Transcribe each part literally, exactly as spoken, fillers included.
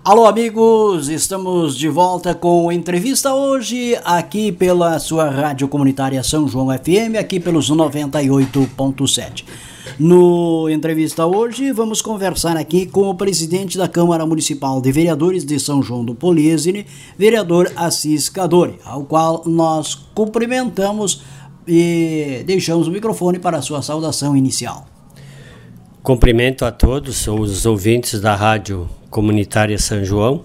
Alô, amigos, estamos de volta com entrevista hoje aqui pela sua rádio comunitária São João F M, aqui pelos noventa e oito ponto sete. No entrevista hoje vamos conversar aqui com o presidente da Câmara Municipal de Vereadores de São João do Polesine, vereador Assis Cadore, ao qual nós cumprimentamos e deixamos o microfone para a sua saudação inicial. Cumprimento a todos os ouvintes da Rádio Comunitária São João,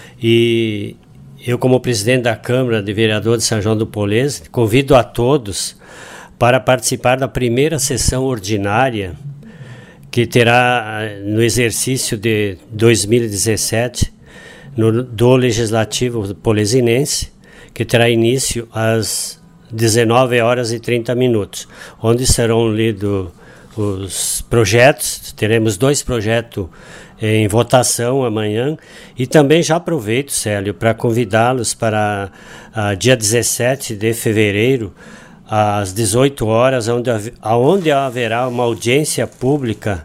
e eu, como presidente da Câmara de Vereadores de São João do Polesine, convido a todos para participar da primeira sessão ordinária que terá no exercício de dois mil e dezessete no, do Legislativo Polesinense, que terá início às dezenove horas e trinta minutos, onde serão lidos os projetos. Teremos dois projetos em votação amanhã, e também já aproveito, Célio, para convidá-los para uh, dia dezessete de fevereiro, às dezoito horas, onde, onde haverá uma audiência pública,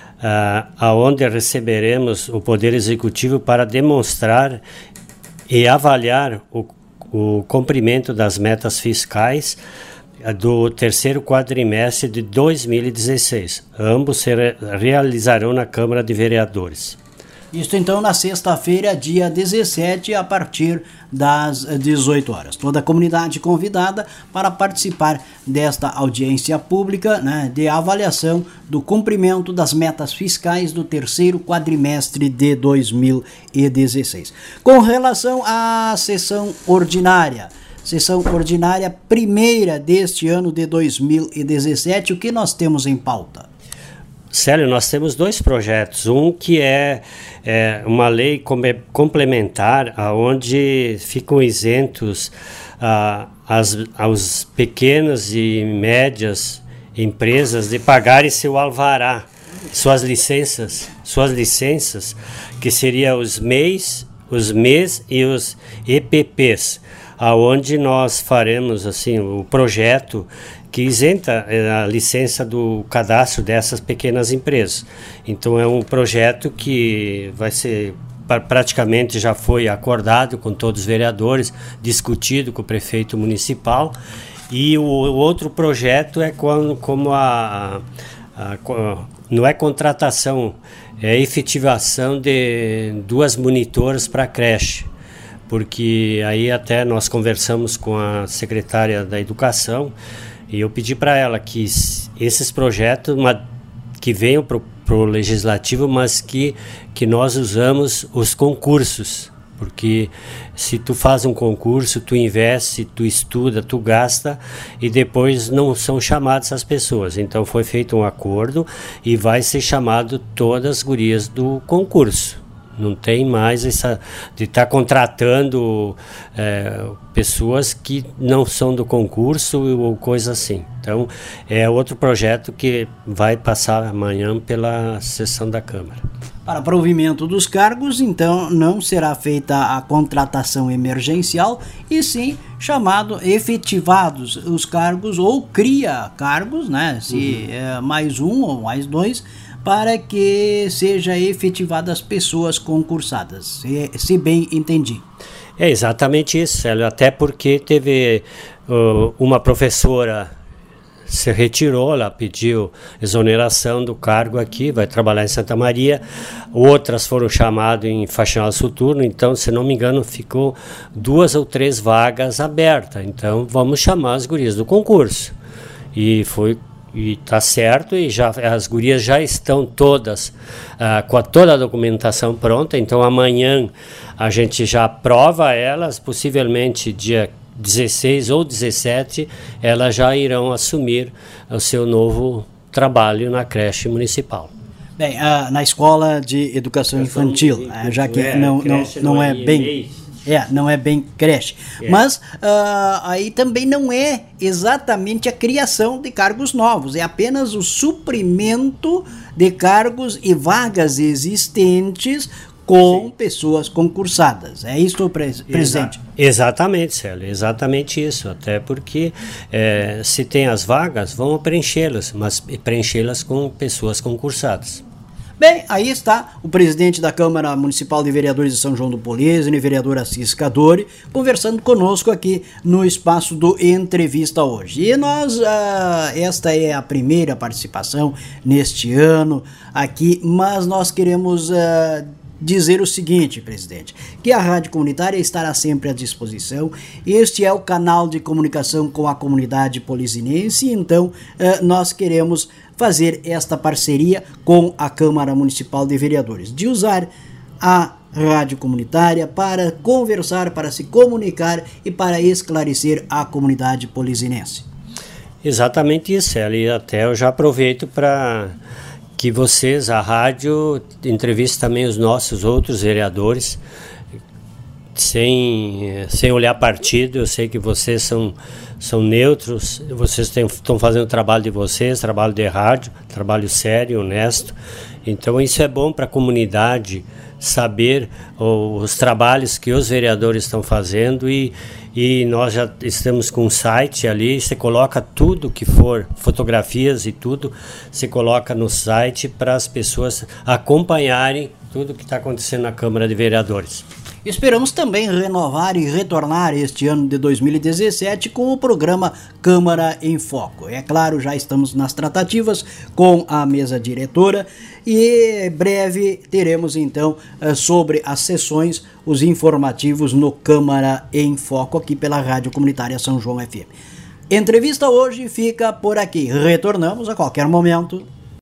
uh, onde receberemos o Poder Executivo para demonstrar e avaliar o, o cumprimento das metas fiscais do terceiro quadrimestre de dois mil e dezesseis. Ambos se re- realizarão na Câmara de Vereadores. Isto então na sexta-feira, dia dezessete, a partir das dezoito horas. Toda a comunidade convidada para participar desta audiência pública, né, de avaliação do cumprimento das metas fiscais do terceiro quadrimestre de dois mil e dezesseis. Com relação à sessão ordinária, Sessão ordinária primeira deste ano de dois mil e dezessete, o que nós temos em pauta? Célio, nós temos dois projetos. Um que é, é uma lei complementar, onde ficam isentos ah, as, as pequenas e médias empresas de pagarem seu alvará, suas licenças, suas licenças, que seriam os M E Is, os M E S e os E P Ps. Aonde nós faremos assim o projeto que isenta a licença do cadastro dessas pequenas empresas. Então é um projeto que vai ser, praticamente já foi acordado com todos os vereadores, discutido com o prefeito municipal, e o, o outro projeto é quando, como a, a, a não é contratação, é efetivação de duas monitoras para a creche. Porque aí até nós conversamos com a secretária da Educação, e eu pedi para ela que esses projetos uma, que venham para o Legislativo, mas que, que nós usamos os concursos. Porque se tu faz um concurso, tu investe, tu estuda, tu gasta, e depois não são chamadas as pessoas. Então foi feito um acordo e vai ser chamado todas as gurias do concurso. Não tem mais essa de estar tá contratando é, pessoas que não são do concurso ou coisa assim. Então, é outro projeto que vai passar amanhã pela sessão da Câmara. Para provimento dos cargos, então, não será feita a contratação emergencial, e sim chamado efetivados os cargos, ou cria cargos, né? Se uhum. é mais um ou mais dois, para que seja efetivadas as pessoas concursadas, se, se bem entendi. É exatamente isso, Célio, até porque teve uh, uma professora se retirou, ela pediu exoneração do cargo aqui, vai trabalhar em Santa Maria, outras foram chamadas em faxinal soturno, então, se não me engano, ficou duas ou três vagas abertas, então vamos chamar as gurias do concurso, e foi E está certo, e já, as gurias já estão todas uh, com a, toda a documentação pronta, então amanhã a gente já aprova elas, possivelmente dia dezesseis ou dezessete, elas já irão assumir o seu novo trabalho na creche municipal. Bem, uh, na escola de educação infantil, uh, já que é, não, não, não, não é bem... É, não é bem creche. É. Mas uh, aí também não é exatamente a criação de cargos novos, é apenas o suprimento de cargos e vagas existentes com Sim. pessoas concursadas. É isso, pre- presidente? Exa- exatamente, Célio, exatamente isso. Até porque é, se tem as vagas, vão preenchê-las, mas preenchê-las com pessoas concursadas. Bem, aí está o presidente da Câmara Municipal de Vereadores de São João do Polesine, vereador Assis Cadori, conversando conosco aqui no espaço do Entrevista Hoje. E nós, uh, esta é a primeira participação neste ano aqui, mas nós queremos uh, dizer o seguinte, presidente, que a Rádio Comunitária estará sempre à disposição. Este é o canal de comunicação com a comunidade polisinense, então uh, nós queremos fazer esta parceria com a Câmara Municipal de Vereadores, de usar a rádio comunitária para conversar, para se comunicar e para esclarecer a comunidade polisinense. Exatamente isso, Eli. Até eu já aproveito para que vocês, a rádio, entrevistem também os nossos outros vereadores, sem, sem olhar partido. Eu sei que vocês são, são neutros, vocês têm, estão fazendo o trabalho de vocês, trabalho de rádio, trabalho sério, honesto. Então isso é bom para a comunidade saber os trabalhos que os vereadores estão fazendo, e, e nós já estamos com um site ali, você coloca tudo que for, fotografias e tudo, você coloca no site para as pessoas acompanharem tudo que está acontecendo na Câmara de Vereadores. Esperamos também renovar e retornar este ano de dois mil e dezessete com o programa Câmara em Foco. É claro, já estamos nas tratativas com a mesa diretora e breve teremos então sobre as sessões os informativos no Câmara em Foco aqui pela Rádio Comunitária São João F M. Entrevista Hoje fica por aqui. Retornamos a qualquer momento.